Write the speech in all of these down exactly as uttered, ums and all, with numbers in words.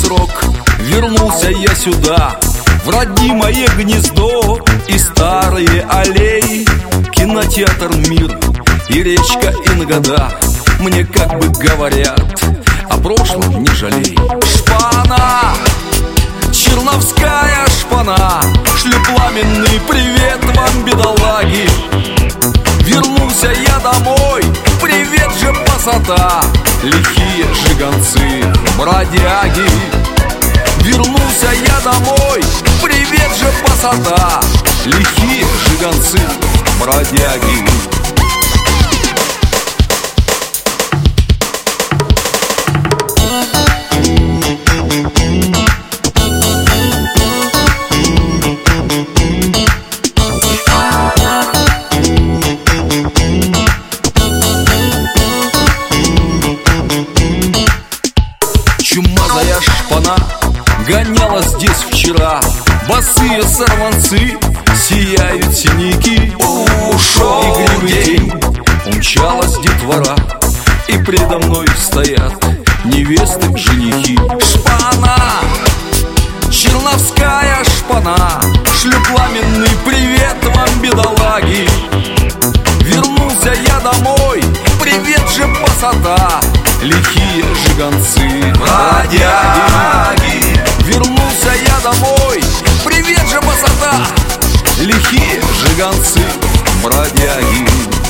срок вернулся я сюда, в родимое гнездо и старые аллеи, кинотеатр «Мир» и речка Ингода. Мне как бы говорят: о прошлом не жалей. Шпана, черновская шпана, шлю пламенный привет вам, бедолаги. Вернулся я домой, привет же, пасота, лихие жиганцы, бродяги. Вернулся я домой, привет же, пасота, лихие жиганцы, бродяги. Чумазая шпана гоняла здесь вчера, босые сорванцы, сияют синяки. Ушел игривый день, умчалась детвора, и предо мной стоят невесты, женихи. Шпана, черновская шпана, шлю пламенный привет вам, бедолаги. Вернулся я домой, привет же, пасота, лихие жиганцы, бродяги. Вернулся я домой, привет же, пасота, лихие жиганцы, бродяги.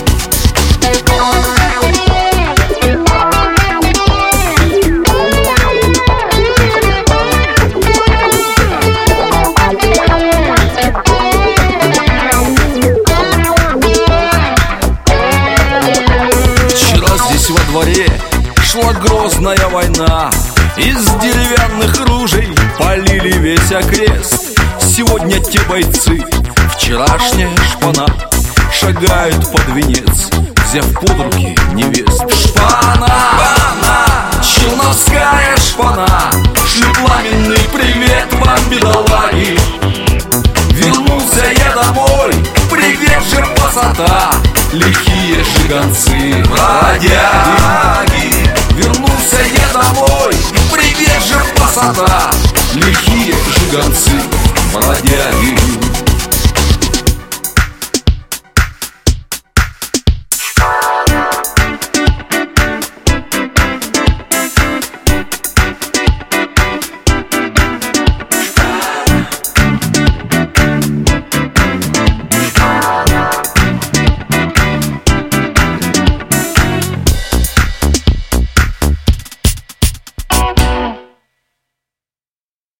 Вчера здесь во дворе шла грозная война, из деревянных ружей полили весь окрест. Сегодня те бойцы, вчерашняя шпана, шагают под венец, взяв под руки невест. Шпана, черновская шпана, шлю пламенный привет вам, бедолаги. Вернулся я домой, привет же, пасота, лихие жиганцы, бродяги. Вернулся я домой, привет же, пасота, лихие жиганцы, бродяги.